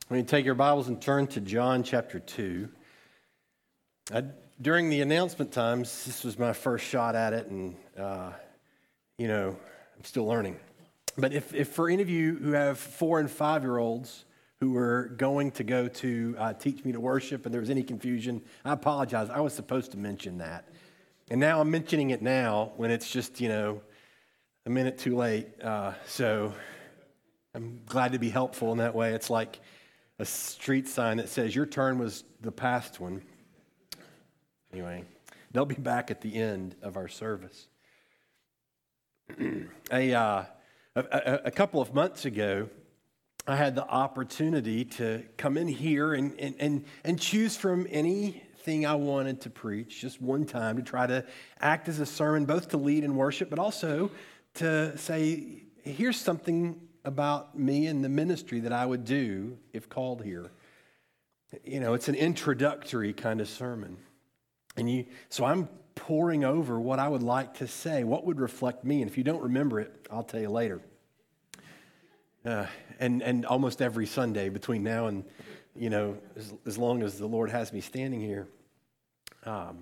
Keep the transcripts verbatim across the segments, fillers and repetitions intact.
When you take your Bibles and turn to John chapter two, I, during the announcement times, this was my first shot at it, and, uh, you know, I'm still learning. But if, if for any of you who have four and five-year-olds who were going to go to uh, Teach Me to Worship and there was any confusion, I apologize. I was supposed to mention that. And now I'm mentioning it now when it's just, you know, a minute too late. Uh, so I'm glad to be helpful in that way. It's like a street sign that says your turn was the past one. Anyway, they'll be back at the end of our service. a, uh, a, a, a couple of months ago, I had the opportunity to come in here and, and, and, and choose from anything I wanted to preach, just one time, to try to act as a sermon, both to lead in worship, but also to say, here's something about me and the ministry that I would do if called here. You know, it's an introductory kind of sermon. And you, so I'm poring over what I would like to say, what would reflect me. And if you don't remember it, I'll tell you later. Uh, and, and almost every Sunday between now and, you know, as, as long as the Lord has me standing here. Um,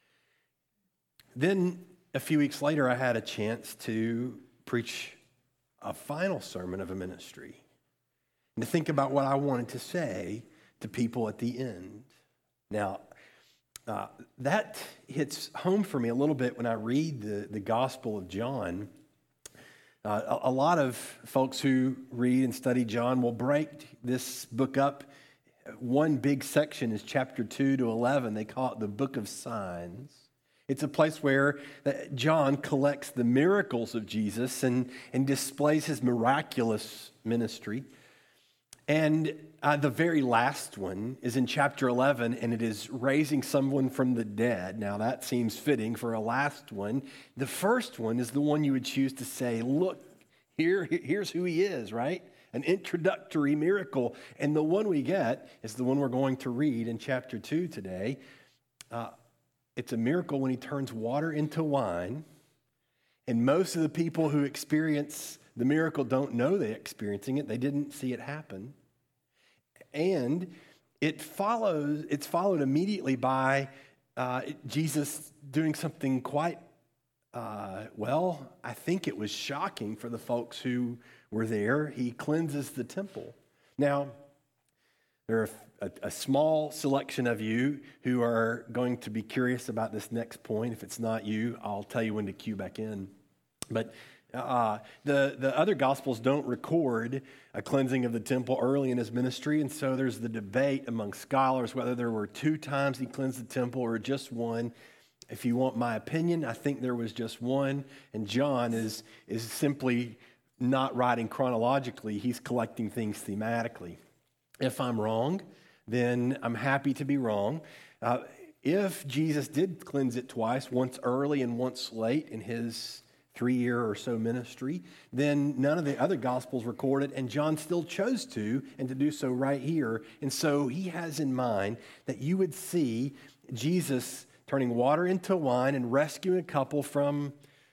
then a few weeks later, I had a chance to preach a final sermon of a ministry, and to think about what I wanted to say to people at the end. Now, uh, that hits home for me a little bit when I read the, the Gospel of John. Uh, a, a lot of folks who read and study John will break this book up. One big section is chapter two to eleven. They call it the Book of Signs. It's a place where John collects the miracles of Jesus and, and displays his miraculous ministry. And uh, the very last one is in chapter eleven, and it is raising someone from the dead. Now, that seems fitting for a last one. The first one is the one you would choose to say, look, here, here's who he is, right? An introductory miracle. And the one we get is the one we're going to read in chapter two today. Uh, It's a miracle when he turns water into wine, and most of the people who experience the miracle don't know they're experiencing it. They didn't see it happen. And it follows. It's followed immediately by uh, Jesus doing something quite, uh, well, I think it was shocking for the folks who were there. He cleanses the temple. Now, there are a, a small selection of you who are going to be curious about this next point. If it's not you, I'll tell you when to cue back in. But uh, the, the other Gospels don't record a cleansing of the temple early in his ministry, and so there's the debate among scholars whether there were two times he cleansed the temple or just one. If you want my opinion, I think there was just one, and John is, is simply not writing chronologically. He's collecting things thematically. If I'm wrong, then I'm happy to be wrong. Uh, if Jesus did cleanse it twice, once early and once late in his three-year or so ministry, then none of the other Gospels record it, and John still chose to, and to do so right here. And so he has in mind that you would see Jesus turning water into wine and rescuing a couple from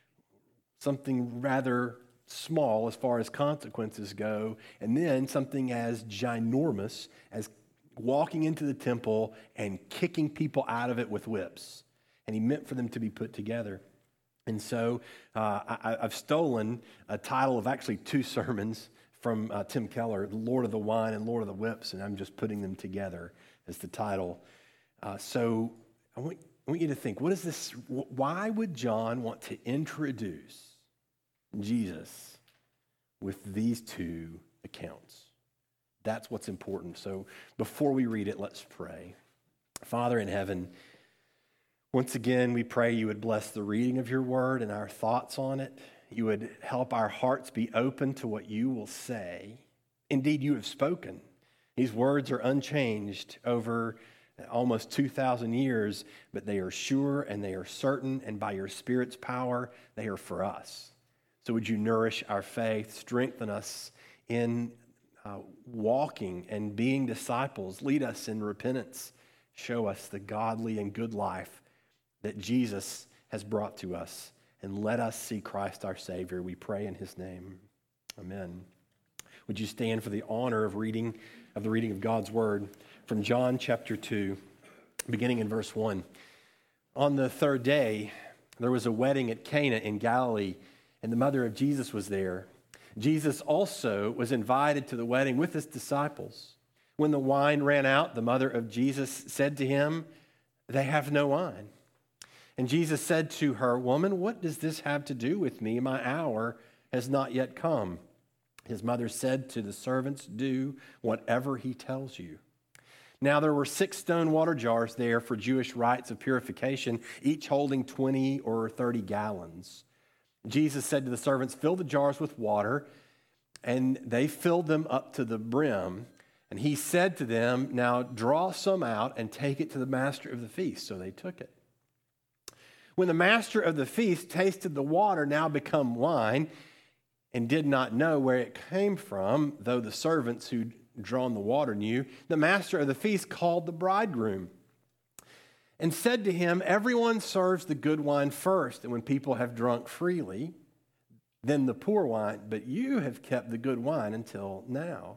something rather small as far as consequences go, and then something as ginormous as walking into the temple and kicking people out of it with whips. And he meant for them to be put together. And so uh, I, I've stolen a title of actually two sermons from uh, Tim Keller, Lord of the Wine and Lord of the Whips, and I'm just putting them together as the title. Uh, so I want, I want you to think, what is this? Why would John want to introduce Jesus with these two accounts? That's what's important. So before we read it, let's pray. Father in heaven, once again, we pray you would bless the reading of your word and our thoughts on it. You would help our hearts be open to what you will say. Indeed, you have spoken. These words are unchanged over almost two thousand years, but they are sure and they are certain, and by your Spirit's power, they are for us. So would you nourish our faith, strengthen us in uh, walking and being disciples, lead us in repentance, show us the godly and good life that Jesus has brought to us, and let us see Christ our Savior. We pray in his name. Amen. Would you stand for the honor of reading of the reading of God's word from John chapter two, beginning in verse one. On the third day, there was a wedding at Cana in Galilee, and the mother of Jesus was there. Jesus also was invited to the wedding with his disciples. When the wine ran out, the mother of Jesus said to him, "They have no wine." And Jesus said to her, "Woman, what does this have to do with me? My hour has not yet come." His mother said to the servants, "Do whatever he tells you." Now there were six stone water jars there for Jewish rites of purification, each holding twenty or thirty gallons. Jesus said to the servants, "Fill the jars with water," and they filled them up to the brim. And he said to them, "Now draw some out and take it to the master of the feast." So they took it. When the master of the feast tasted the water now become wine and did not know where it came from, though the servants who'd drawn the water knew, the master of the feast called the bridegroom and said to him, "Everyone serves the good wine first, and when people have drunk freely, then the poor wine, but you have kept the good wine until now."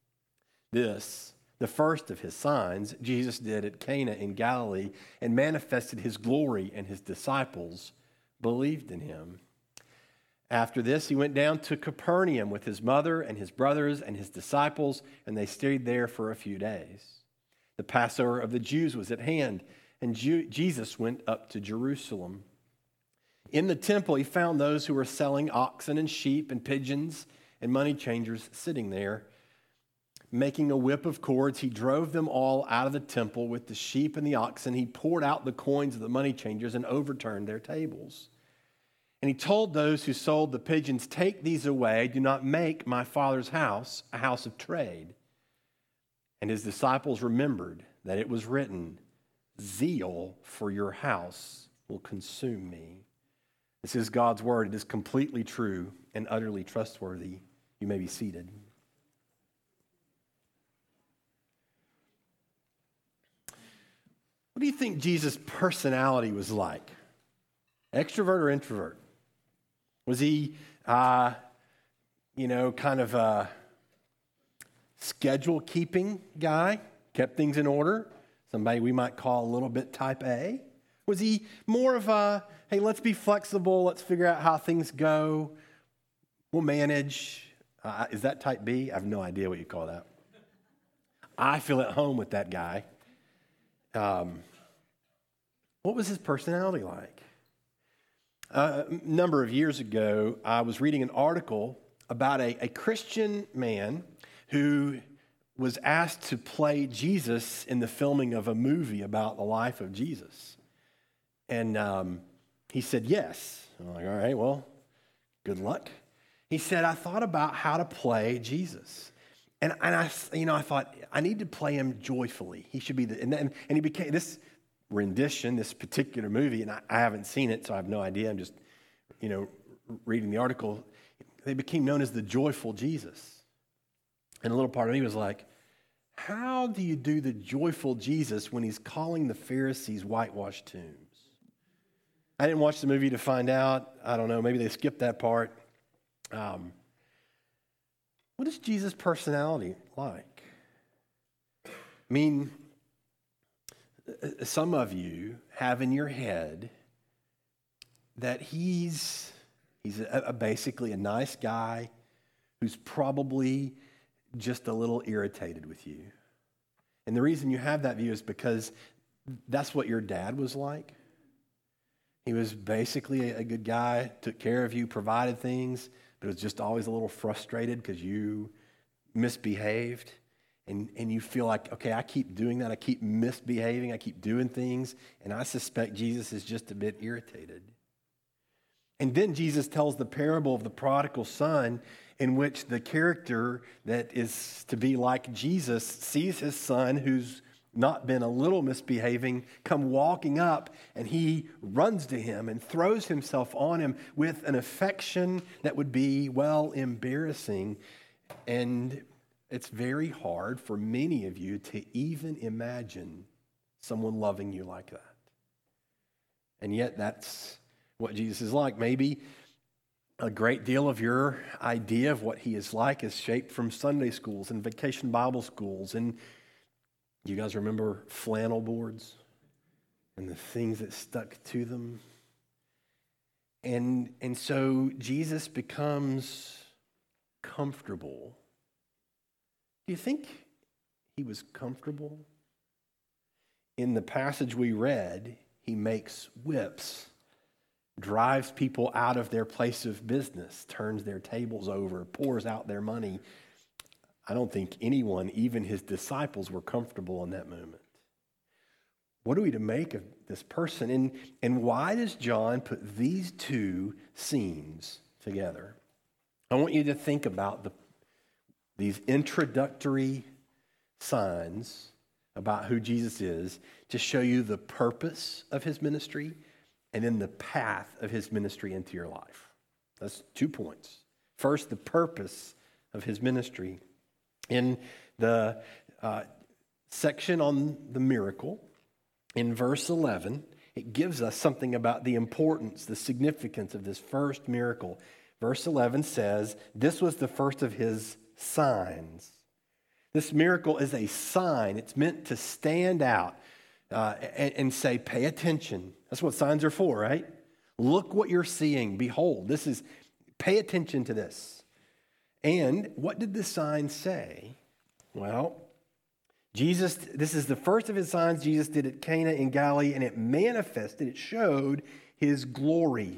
This, the first of his signs, Jesus did at Cana in Galilee and manifested his glory, and his disciples believed in him. After this, he went down to Capernaum with his mother and his brothers and his disciples, and they stayed there for a few days. The Passover of the Jews was at hand, and Jew- Jesus went up to Jerusalem. In the temple, he found those who were selling oxen and sheep and pigeons and money changers sitting there. Making a whip of cords, he drove them all out of the temple with the sheep and the oxen. He poured out the coins of the money changers and overturned their tables. And he told those who sold the pigeons, "Take these away. Do not make my Father's house a house of trade." And his disciples remembered that it was written, "Zeal for your house will consume me." This is God's word. It is completely true and utterly trustworthy. You may be seated. What do you think Jesus' personality was like? Extrovert or introvert? Was he, uh, you know, kind of a schedule-keeping guy? Kept things in order? Somebody we might call a little bit type A? Was he more of a, hey, let's be flexible, let's figure out how things go, we'll manage? Uh, is that type B? I have no idea what you call that. I feel at home with that guy. Um, what was his personality like? Uh, a number of years ago, I was reading an article about a, a Christian man who was asked to play Jesus in the filming of a movie about the life of Jesus. And um, he said, yes. I'm like, all right, well, good luck. He said, I thought about how to play Jesus. And, and I, you know, I thought, I need to play him joyfully. He should be the, and, then, and he became this rendition, this particular movie, and I, I haven't seen it, so I have no idea. I'm just, you know, reading the article. They became known as the joyful Jesus. And a little part of me was like, how do you do the joyful Jesus when he's calling the Pharisees whitewashed tombs? I didn't watch the movie to find out. I don't know, maybe they skipped that part. Um, what is Jesus' personality like? I mean, some of you have in your head that he's he's a, a basically a nice guy who's probably just a little irritated with you. And the reason you have that view is because that's what your dad was like. He was basically a good guy, took care of you, provided things, but was just always a little frustrated because you misbehaved. And, and you feel like, okay, I keep doing that. I keep misbehaving. I keep doing things. And I suspect Jesus is just a bit irritated. And then Jesus tells the parable of the prodigal son, in which the character that is to be like Jesus sees his son who's not been a little misbehaving come walking up, and he runs to him and throws himself on him with an affection that would be, well, embarrassing. And it's very hard for many of you to even imagine someone loving you like that. And yet that's what Jesus is like. Maybe a great deal of your idea of what he is like is shaped from Sunday schools and vacation Bible schools. And you guys remember flannel boards and the things that stuck to them? And, and so Jesus becomes comfortable. Do you think he was comfortable? In the passage we read, he makes whips, drives people out of their place of business, turns their tables over, pours out their money. I don't think anyone, even his disciples, were comfortable in that moment. What are we to make of this person? And, and why does John put these two scenes together? I want you to think about the, these introductory signs about who Jesus is to show you the purpose of his ministry and then the path of his ministry into your life. That's two points. First, the purpose of his ministry. In the uh, section on the miracle, in verse eleven, it gives us something about the importance, the significance of this first miracle. Verse eleven says, this was the first of his signs. This miracle is a sign. It's meant to stand out uh, and, and say, pay attention. That's what signs are for, right? Look what you're seeing. Behold, this is, pay attention to this. And what did the sign say? Well, Jesus, this is the first of his signs Jesus did at Cana in Galilee, and it manifested, it showed his glory.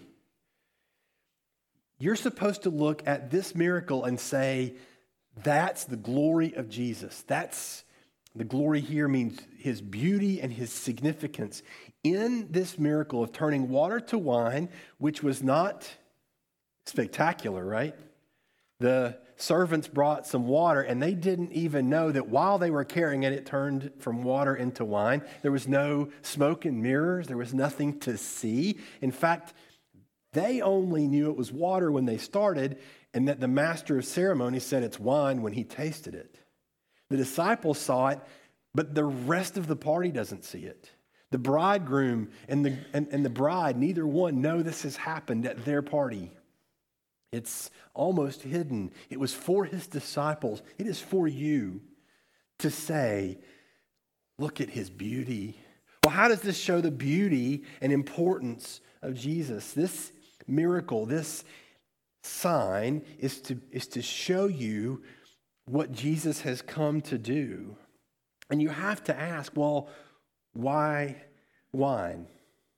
You're supposed to look at this miracle and say, that's the glory of Jesus. That's the glory here means his beauty and his significance. In this miracle of turning water to wine, which was not spectacular, right? The servants brought some water, and they didn't even know that while they were carrying it, it turned from water into wine. There was no smoke and mirrors. There was nothing to see. In fact, they only knew it was water when they started, and that the master of ceremonies said it's wine when he tasted it. The disciples saw it, but the rest of the party doesn't see it. The bridegroom and the, and, and the bride, neither one know this has happened at their party. It's almost hidden. It was for his disciples. It is for you to say, look at his beauty. Well, how does this show the beauty and importance of Jesus? This miracle, this sign is to, is to show you what Jesus has come to do. And you have to ask, well, why wine?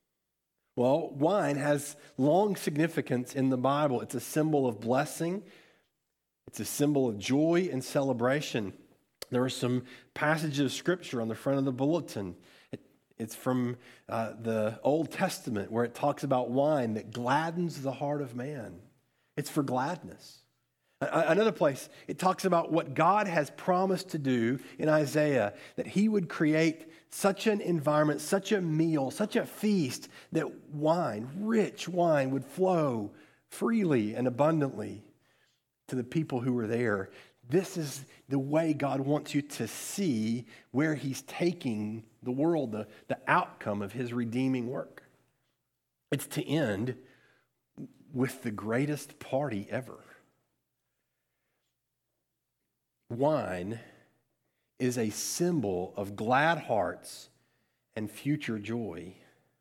Well, wine has long significance in the Bible. It's a symbol of blessing. It's a symbol of joy and celebration. There are some passages of Scripture on the front of the bulletin. It, it's from uh, the Old Testament where it talks about wine that gladdens the heart of man. It's for gladness. Another place, it talks about what God has promised to do in Isaiah, that he would create such an environment, such a meal, such a feast, that wine, rich wine, would flow freely and abundantly to the people who were there. This is the way God wants you to see where he's taking the world, the, the outcome of his redeeming work. It's to end with the greatest party ever. Wine is a symbol of glad hearts and future joy.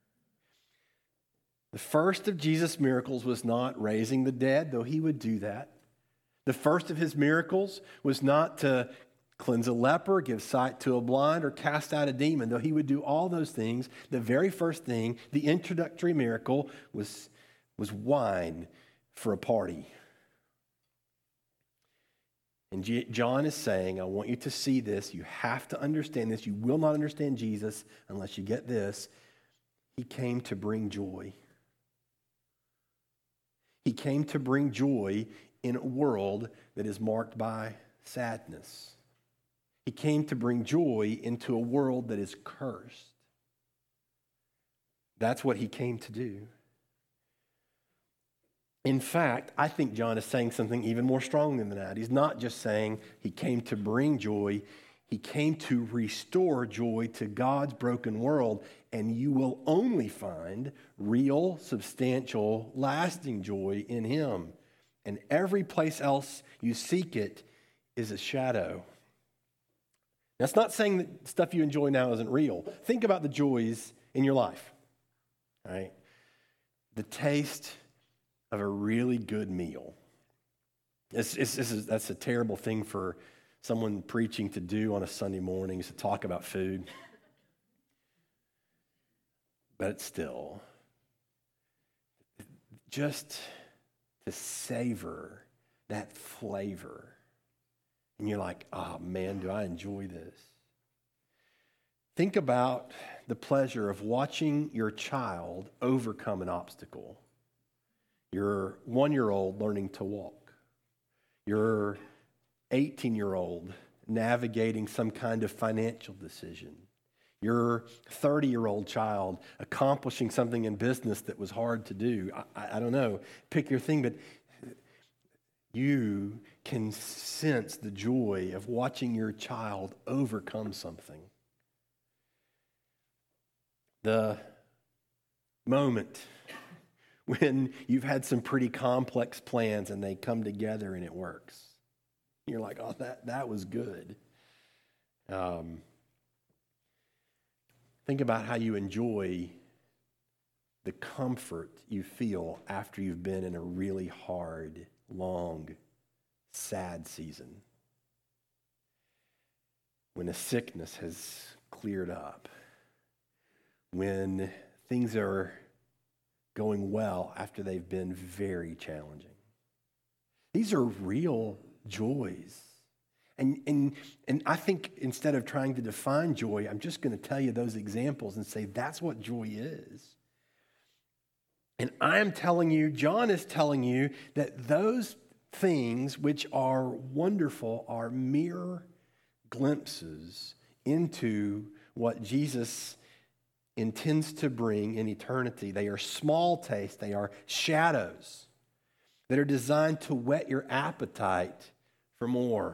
The first of Jesus' miracles was not raising the dead, though he would do that. The first of his miracles was not to cleanse a leper, give sight to a blind, or cast out a demon, though he would do all those things. The very first thing, the introductory miracle, was, was wine for a party. And John is saying, I want you to see this. You have to understand this. You will not understand Jesus unless you get this. He came to bring joy. He came to bring joy in a world that is marked by sadness. He came to bring joy into a world that is cursed. That's what he came to do. In fact, I think John is saying something even more strong than that. He's not just saying he came to bring joy. He came to restore joy to God's broken world, and you will only find real, substantial, lasting joy in him. And every place else you seek it is a shadow. That's not saying that stuff you enjoy now isn't real. Think about the joys in your life, right? The taste of a really good meal. It's, it's, this is, that's a terrible thing for someone preaching to do on a Sunday morning, is to talk about food. But still, just to savor that flavor. And you're like, oh man, do I enjoy this? Think about the pleasure of watching your child overcome an obstacle. Your one-year-old learning to walk. Your eighteen-year-old navigating some kind of financial decision. Your thirty-year-old child accomplishing something in business that was hard to do. I, I don't know. Pick your thing, but you can sense the joy of watching your child overcome something. The moment when you've had some pretty complex plans and they come together and it works. You're like, oh, that, that was good. Um, think about how you enjoy the comfort you feel after you've been in a really hard, long, sad season. When a sickness has cleared up. When things are going well after they've been very challenging. These are real joys. And, and, and I think instead of trying to define joy, I'm just going to tell you those examples and say that's what joy is. And I am telling you, John is telling you that those things which are wonderful are mere glimpses into what Jesus intends to bring in eternity. They are small tastes. They are shadows that are designed to whet your appetite for more.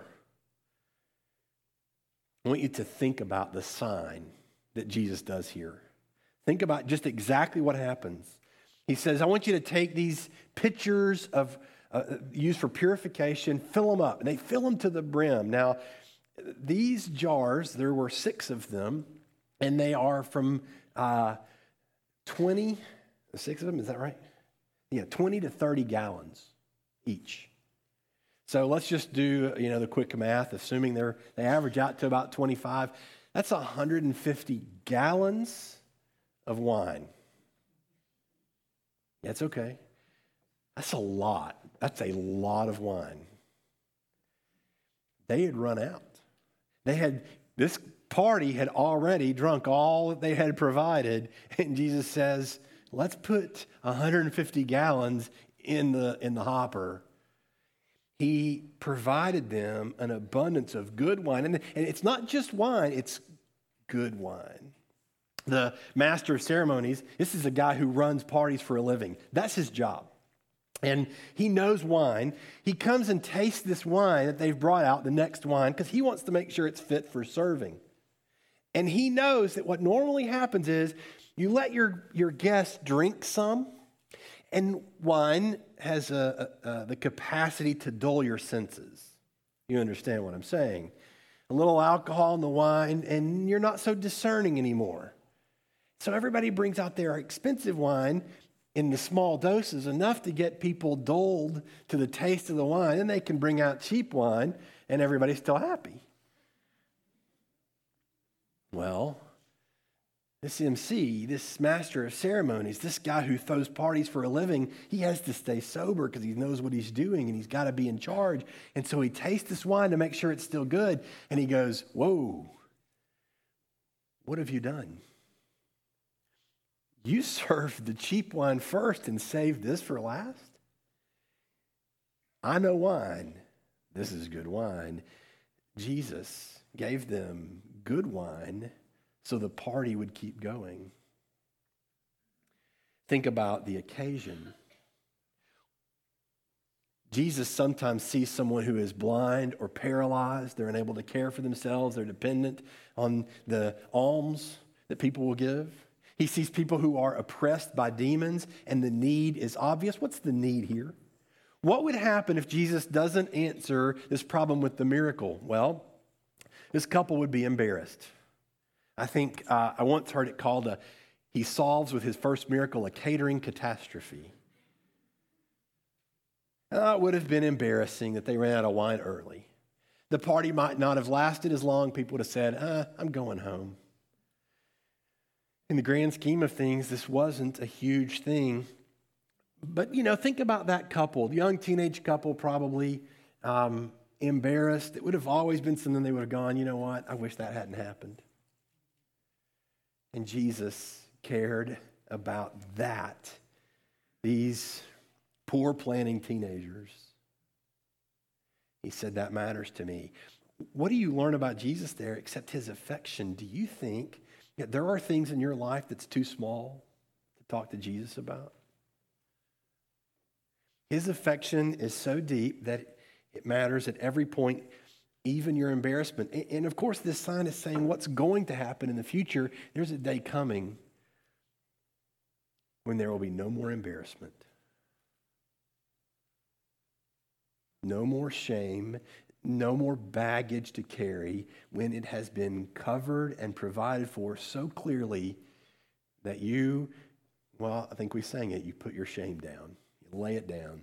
I want you to think about the sign that Jesus does here. Think about just exactly what happens. He says, I want you to take these pitchers of uh, used for purification, fill them up. And they fill them to the brim. Now, these jars, there were six of them, and they are from uh, twenty, six of them, is that right? Yeah, twenty to thirty gallons each. So let's just do, you know, the quick math, assuming they're they average out to about twenty-five. That's one hundred fifty gallons of wine. That's okay. That's a lot. That's a lot of wine. They had run out. They had, this party had already drunk all that they had provided, and Jesus says, let's put one hundred fifty gallons in the in the hopper. He provided them an abundance of good wine. And, and it's not just wine, it's good wine. The master of ceremonies, this is a guy who runs parties for a living. That's his job. And he knows wine. He comes and tastes this wine that they've brought out, the next wine, because he wants to make sure it's fit for serving. And he knows that what normally happens is you let your, your guests drink some, and wine has a, a, a, the capacity to dull your senses. You understand what I'm saying? A little alcohol in the wine, and you're not so discerning anymore. So everybody brings out their expensive wine in the small doses, enough to get people dulled to the taste of the wine, and they can bring out cheap wine, and everybody's still happy. Well, this M C, this master of ceremonies, this guy who throws parties for a living, he has to stay sober because he knows what he's doing and he's got to be in charge. And so he tastes this wine to make sure it's still good. And he goes, whoa, what have you done? You served the cheap wine first and saved this for last? I know wine. This is good wine. Jesus gave them good wine so the party would keep going. Think about the occasion. Jesus sometimes sees someone who is blind or paralyzed. They're unable to care for themselves. They're dependent on the alms that people will give. He sees people who are oppressed by demons, and the need is obvious. What's the need here? What would happen if Jesus doesn't answer this problem with the miracle? Well, this couple would be embarrassed. I think uh, I once heard it called a, he solves with his first miracle a catering catastrophe. Uh, it would have been embarrassing that they ran out of wine early. The party might not have lasted as long. People would have said, uh, I'm going home. In the grand scheme of things, this wasn't a huge thing. But, you know, think about that couple, the young teenage couple probably um, embarrassed. It would have always been something they would have gone, you know what, I wish that hadn't happened. And Jesus cared about that. These poor planning teenagers. He said, that matters to me. What do you learn about Jesus there except his affection? Do you think that there are things in your life that's too small to talk to Jesus about? His affection is so deep that it matters at every point, even your embarrassment. And of course, this sign is saying what's going to happen in the future. There's a day coming when there will be no more embarrassment. No more shame, no more baggage to carry when it has been covered and provided for so clearly that you, well, I think we sang it, you put your shame down, you lay it down.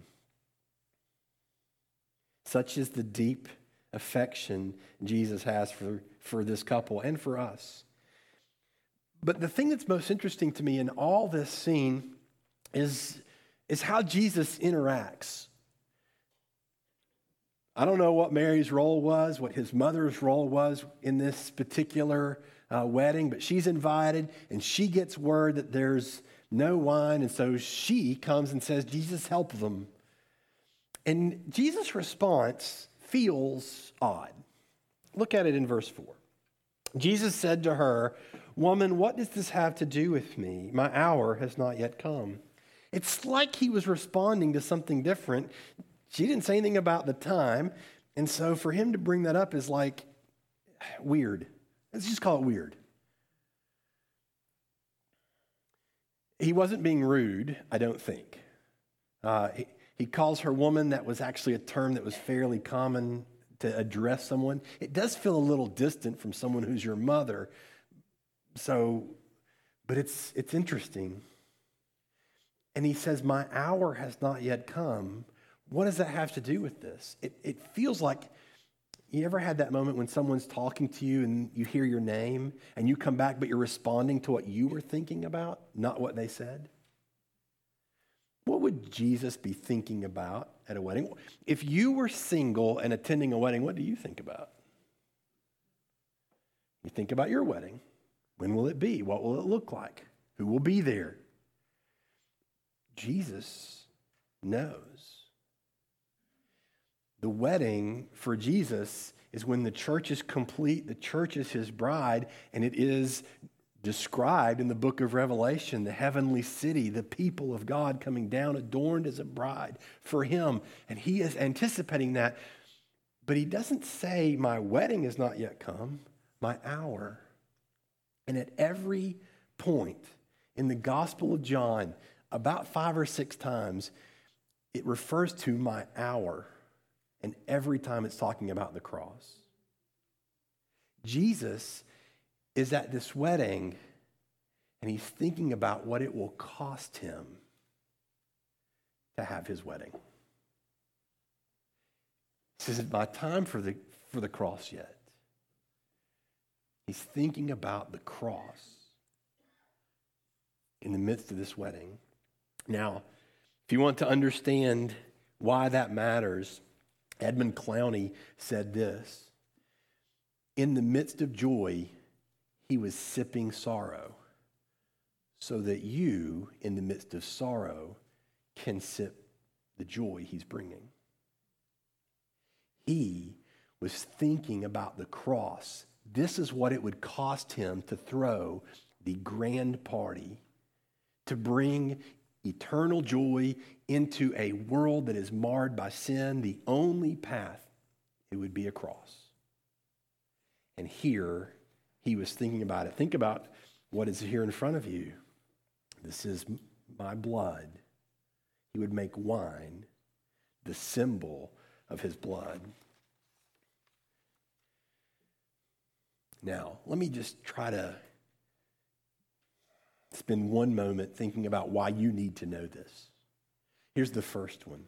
Such is the deep affection Jesus has for, for this couple and for us. But the thing that's most interesting to me in all this scene is, is how Jesus interacts. I don't know what Mary's role was, what his mother's role was in this particular uh, wedding, but she's invited and she gets word that there's no wine, and so she comes and says, Jesus, help them. And Jesus' response feels odd. Look at it in verse four. Jesus said to her, woman, what does this have to do with me? My hour has not yet come. It's like he was responding to something different. She didn't say anything about the time, and so for him to bring that up is like weird. Let's just call it weird. He wasn't being rude, I don't think. Uh, he, he calls her woman. That was actually a term that was fairly common to address someone. It does feel a little distant from someone who's your mother. So, but it's it's interesting. And he says, my hour has not yet come. What does that have to do with this? It, it feels like, you ever had that moment when someone's talking to you and you hear your name and you come back, but you're responding to what you were thinking about, not what they said? What would Jesus be thinking about at a wedding? If you were single and attending a wedding, what do you think about? You think about your wedding. When will it be? What will it look like? Who will be there? Jesus knows. The wedding for Jesus is when the church is complete, the church is his bride, and it is described in the book of Revelation, the heavenly city, the people of God coming down adorned as a bride for him. And he is anticipating that. But he doesn't say, my wedding has not yet come, my hour. And at every point in the Gospel of John, about five or six times, it refers to my hour. And every time it's talking about the cross. Jesus is at this wedding and he's thinking about what it will cost him to have his wedding. He says, it's not time for the, for the cross yet. He's thinking about the cross in the midst of this wedding. Now, if you want to understand why that matters, Edmund Clowney said this: in the midst of joy, he was sipping sorrow, so that you, in the midst of sorrow, can sip the joy he's bringing. He was thinking about the cross. This is what it would cost him to throw the grand party, to bring eternal joy into a world that is marred by sin, the only path, it would be a cross. And here, he was thinking about it. Think about what is here in front of you. This is my blood. He would make wine the symbol of his blood. Now, let me just try to spend one moment thinking about why you need to know this. Here's the first one.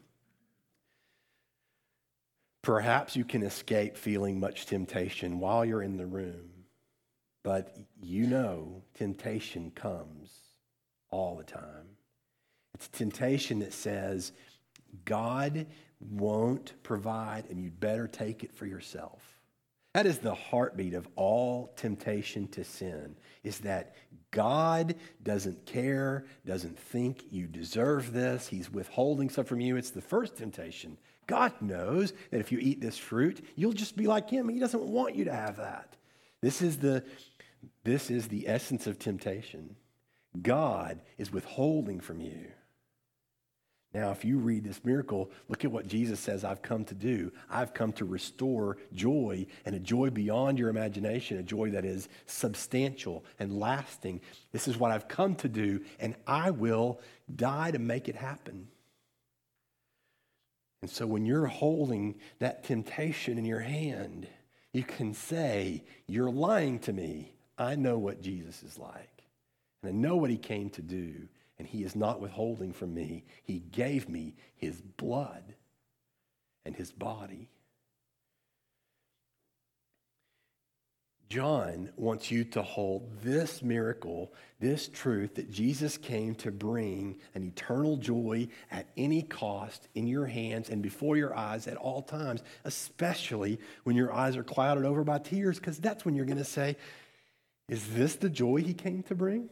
Perhaps you can escape feeling much temptation while you're in the room, but you know temptation comes all the time. It's temptation that says, God won't provide and you'd better take it for yourself. That is the heartbeat of all temptation to sin, is that God doesn't care, doesn't think you deserve this. He's withholding stuff from you. It's the first temptation. God knows that if you eat this fruit, you'll just be like him. He doesn't want you to have that. This is the, this is the essence of temptation. God is withholding from you. Now, if you read this miracle, look at what Jesus says, I've come to do. I've come to restore joy, and a joy beyond your imagination, a joy that is substantial and lasting. This is what I've come to do, and I will die to make it happen. And so when you're holding that temptation in your hand, you can say, you're lying to me. I know what Jesus is like, and I know what he came to do. And he is not withholding from me. He gave me his blood and his body. John wants you to hold this miracle, this truth that Jesus came to bring an eternal joy at any cost in your hands and before your eyes at all times, especially when your eyes are clouded over by tears, because that's when you're going to say, is this the joy he came to bring?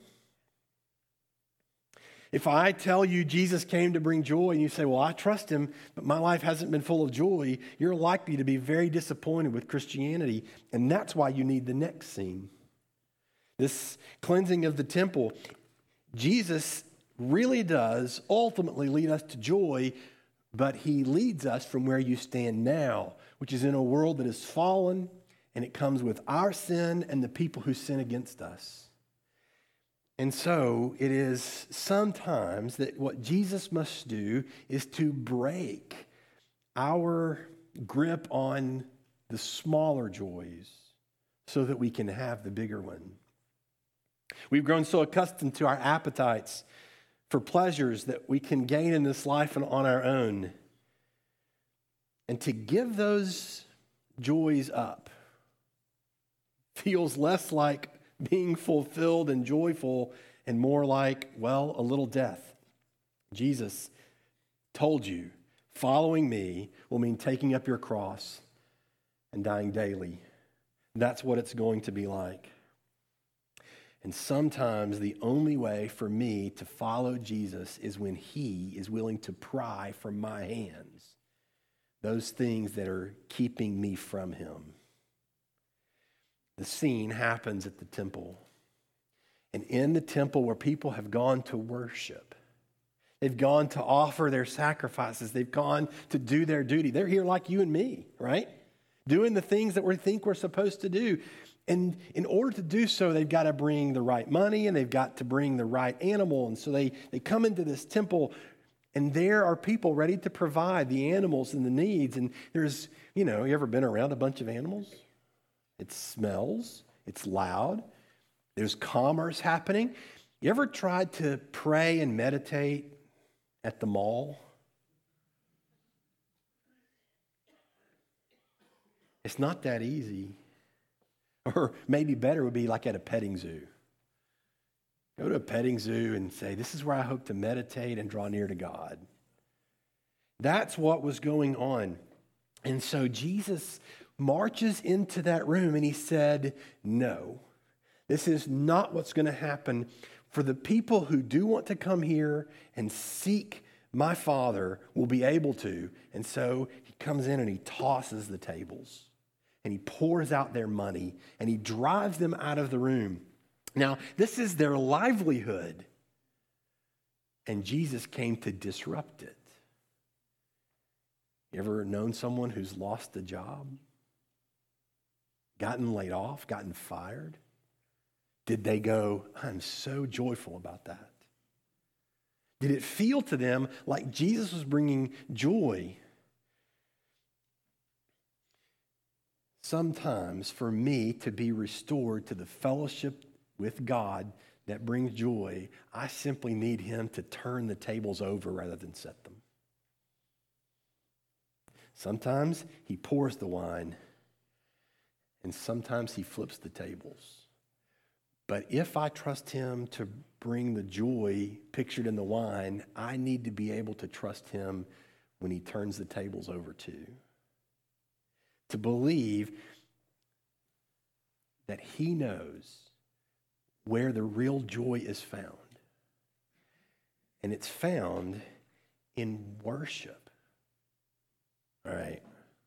If I tell you Jesus came to bring joy and you say, well, I trust him, but my life hasn't been full of joy, you're likely to be very disappointed with Christianity. And that's why you need the next scene. This cleansing of the temple, Jesus really does ultimately lead us to joy, but he leads us from where you stand now, which is in a world that is fallen, and it comes with our sin and the people who sin against us. And so it is sometimes that what Jesus must do is to break our grip on the smaller joys so that we can have the bigger one. We've grown so accustomed to our appetites for pleasures that we can gain in this life and on our own. And to give those joys up feels less like being fulfilled and joyful, and more like, well, a little death. Jesus told you, following me will mean taking up your cross and dying daily. That's what it's going to be like. And sometimes the only way for me to follow Jesus is when he is willing to pry from my hands those things that are keeping me from him. The scene happens at the temple. And in the temple where people have gone to worship, they've gone to offer their sacrifices, they've gone to do their duty. They're here like you and me, right? Doing the things that we think we're supposed to do. And in order to do so, they've got to bring the right money and they've got to bring the right animal. And so they, they come into this temple, and there are people ready to provide the animals and the needs. And there's, you know, you ever been around a bunch of animals? It smells, it's loud, there's commerce happening. You ever tried to pray and meditate at the mall? It's not that easy. Or maybe better would be like at a petting zoo. Go to a petting zoo and say, this is where I hope to meditate and draw near to God. That's what was going on. And so Jesus marches into that room and he said, no, this is not what's going to happen. For the people who do want to come here and seek my Father will be able to. And so he comes in and he tosses the tables and he pours out their money and he drives them out of the room. Now, this is their livelihood. And Jesus came to disrupt it. You ever known someone who's lost a job? Gotten laid off? Gotten fired? Did they go, I'm so joyful about that? Did it feel to them like Jesus was bringing joy? Sometimes for me to be restored to the fellowship with God that brings joy, I simply need him to turn the tables over rather than set them. Sometimes he pours the wine, and sometimes he flips the tables. But if I trust him to bring the joy pictured in the wine, I need to be able to trust him when he turns the tables over too. To believe that he knows where the real joy is found. And it's found in worship. All right.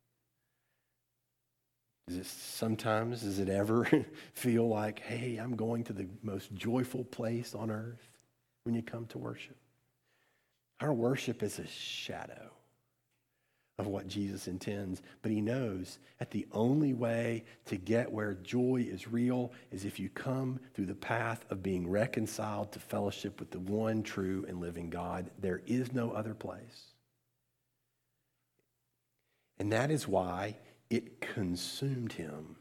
Does it sometimes, does it ever feel like, hey, I'm going to the most joyful place on earth when you come to worship? Our worship is a shadow of what Jesus intends, but he knows that the only way to get where joy is real is if you come through the path of being reconciled to fellowship with the one true and living God. There is no other place. And that is why it consumed him.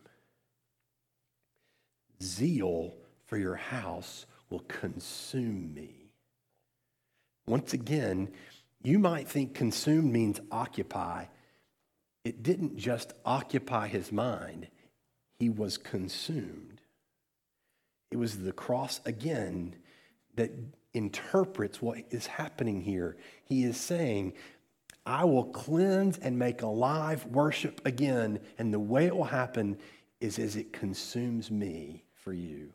Zeal for your house will consume me. Once again, you might think consumed means occupy. It didn't just occupy his mind. He was consumed. It was the cross again that interprets what is happening here. He is saying, I will cleanse and make alive worship again. And the way it will happen is as it consumes me for you.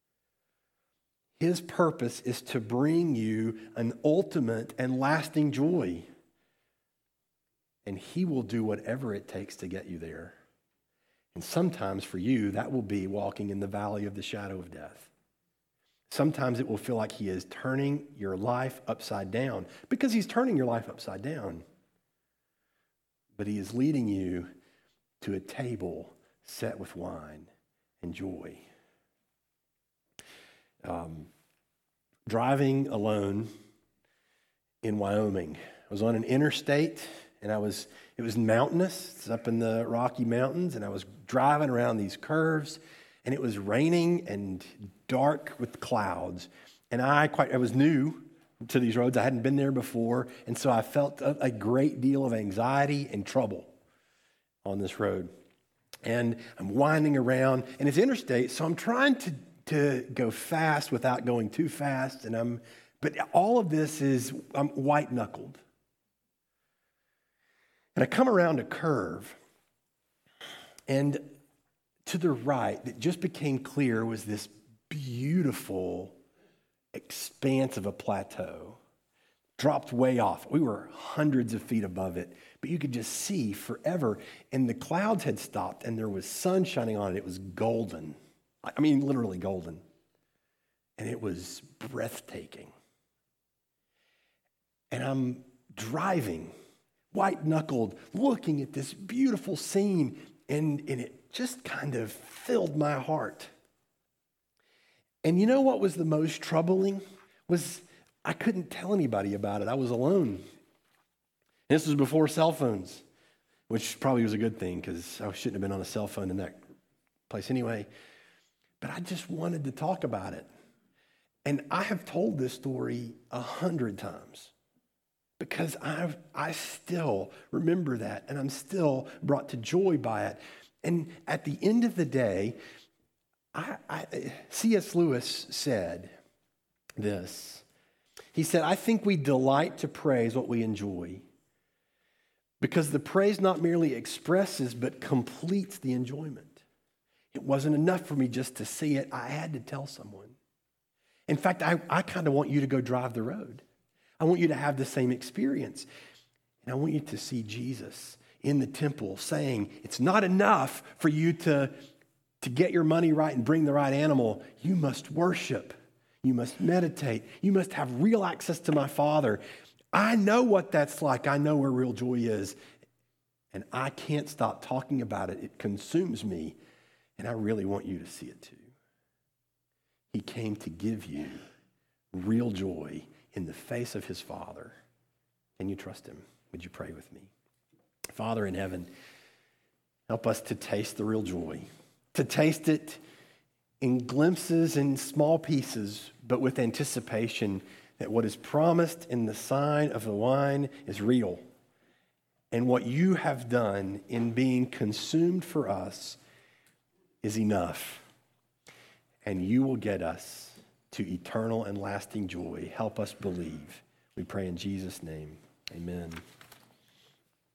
His purpose is to bring you an ultimate and lasting joy. And he will do whatever it takes to get you there. And sometimes for you, that will be walking in the valley of the shadow of death. Sometimes it will feel like he is turning your life upside down, because he's turning your life upside down. But he is leading you to a table set with wine and joy. Um, driving alone in Wyoming. I was on an interstate, and I was it was mountainous. It's up in the Rocky Mountains, and I was driving around these curves, and it was raining and dark with clouds. And I quite I was new to these roads. I hadn't been there before, and so I felt a, a great deal of anxiety and trouble on this road. And I'm winding around, and it's interstate, so I'm trying to to go fast without going too fast, and I'm, but all of this is, I'm white-knuckled. And I come around a curve, and to the right, it just became clear was this beautiful expanse of a plateau, dropped way off. We were hundreds of feet above it, but you could just see forever, and the clouds had stopped, and there was sun shining on it. It was golden. I mean, literally golden. And it was breathtaking. And I'm driving, white-knuckled, looking at this beautiful scene, and, and it just kind of filled my heart. And you know what was the most troubling? Was I couldn't tell anybody about it. I was alone. This was before cell phones, which probably was a good thing, because I shouldn't have been on a cell phone in that place anyway. But I just wanted to talk about it. And I have told this story a hundred times because I I still remember that, and I'm still brought to joy by it. And at the end of the day, I, I, C S Lewis said this. He said, I think we delight to praise what we enjoy because the praise not merely expresses but completes the enjoyment. It wasn't enough for me just to see it. I had to tell someone. In fact, I, I kind of want you to go drive the road. I want you to have the same experience. And I want you to see Jesus in the temple saying, it's not enough for you to, to get your money right and bring the right animal. You must worship. You must meditate. You must have real access to my Father. I know what that's like. I know where real joy is. And I can't stop talking about it. It consumes me. And I really want you to see it too. He came to give you real joy in the face of his Father. Can you trust him? Would you pray with me? Father in heaven, help us to taste the real joy, to taste it in glimpses and small pieces, but with anticipation that what is promised in the sign of the wine is real. And what you have done in being consumed for us is enough. And you will get us to eternal and lasting joy. Help us believe. We pray in Jesus' name. Amen.